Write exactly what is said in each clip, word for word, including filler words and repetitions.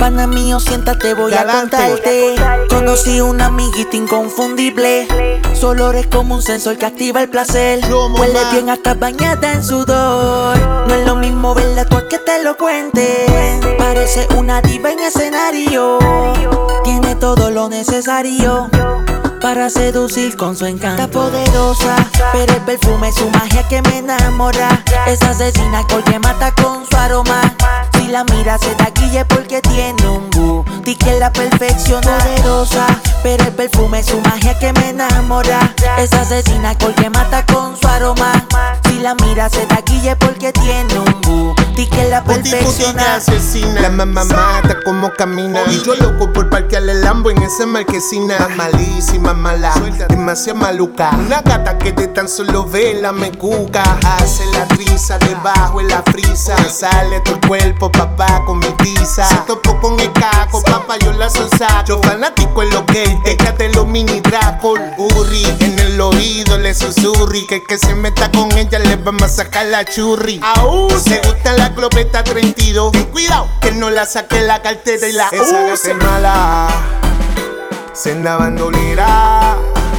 Pana mío, siéntate, voy Galante. a contarte. Conocí una amiguita inconfundible. Su olor es como un sensor que activa el placer. Huele bien hasta bañada en sudor. No es lo mismo verla tú a que te lo cuente. Parece una diva en escenario. Tiene todo lo necesario para seducir con su encanto. Está poderosa, pero el perfume es su magia que me enamora. Es asesina porque mata con su aroma. Si la mira se taquilla porque tiene un booty que la perfecciona. Poderosa, pero el perfume es su magia que me enamora. Es asesina porque mata con su aroma. Si la mira se taquilla porque tiene un booty que la perfecciona. Asesina, la mamá mata como camina. Y yo loco por parquearle el Lambo en esa marquesina. Malísima, mala, demasiado maluca. Una gata que de tan solo verla me cuca. Hace la risa debajo en la frisa. Me sale todo el cuerpo, papá, con mi tiza. Se topó con el caco, papá, yo la sonsaco. Yo fanático en lo que él deja de los mini Dracol. Urri, en el oído le susurri. Que el que se meta con ella le vamos a sacar la churri. Aún se gusta la globeta treinta y dos. Ten cuidado, que no la saque la cartera y la esa use. Esa mala, senda bandolera.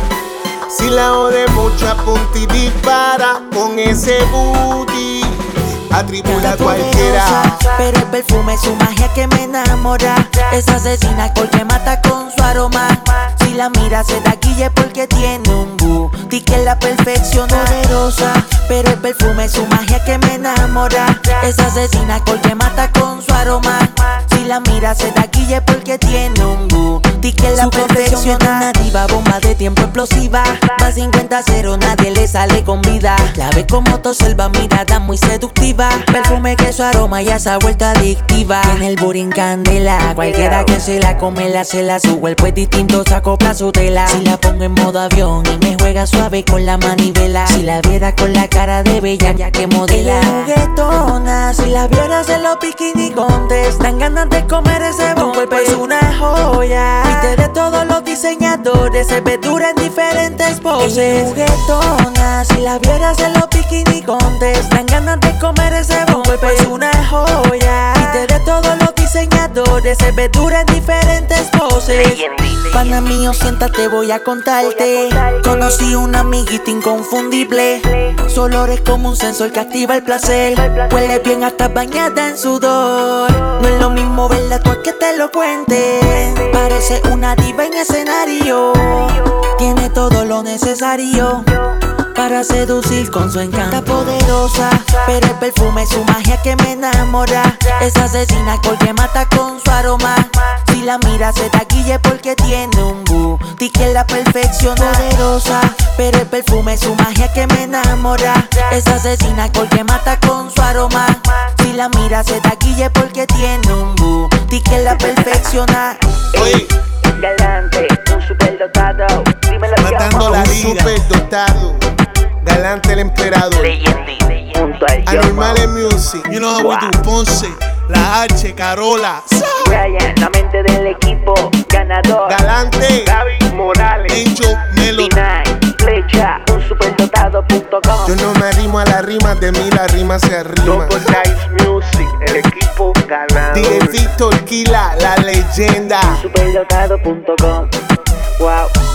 Si la jode mucho apunta y dispara con ese booty. Atribula a cualquiera. Pero el perfume es su magia que me enamora. Es asesina porque mata con su aroma. Si la mira se taquilla porque tiene un booty que la perfecciona. Poderosa, pero el perfume es su magia que me enamora. Es asesina porque mata con su aroma. Si la mira se taquilla porque tiene un booty que la perfecciona. Una diva, bomba de tiempo explosiva. Va cincuenta a cero, nadie le sale con vida. La ve como toselva, mirada muy seductiva. Perfume que su aroma ya se ha vuelto adictiva. Tiene el booty en candela. Cualquiera que se la come la cela. Su cuerpo es distinto, se acopla su tela. Si la pongo en modo avión y me juega suave con la manivela. Si la viera con la cara de bella ya que modela. Juguetona, si la vieras en los bikini contes. Dan ganas de comer ese bon. Tu cuerpo es una joya. Viste de todos los diseñadores. Se ve dura en diferentes poses. Juguetona, si la vieras en los bikini contes. Dan ganas de comer ese bon. Tu cuerpo es una joya. Viste de todos los diseñadores. Se ve dura en diferentes poses. Pana mío, siéntate, voy a contarte. Conocí una amiguita inconfundible. Su olor es como un sensor que activa el placer. Huele bien hasta bañada en sudor. No es lo mismo verla tú a que te lo cuente. Parece una diva en escenario. Tiene todo lo necesario para seducir con su encanto. Está poderosa, pero el perfume es su magia que me enamora. Es asesina porque mata con su aroma. Si la mira se taquilla porque tiene un booty que la perfecciona. Poderosa, pero el perfume es su magia que me enamora. Es asesina porque mata con su aroma. Si la mira se taquilla porque tiene un booty que la perfecciona. Oye, Galante, un superdotado. Dímelo, matando la liga. Superdotado. Galante el emperador. Leyendi, junto al Anormales Music. You know how we do. Ponce, La H, Carola. Brian, la mente del equipo ganador. Galante, Gaby Morales, Angel Melody. B nueve, Flecha, un superdotado punto com. Yo no me arrimo a la rima, de mí la rima se arrima. Double Dice Music, el equipo ganador. D J Victor Kila, la leyenda. superdotado punto com. Wow.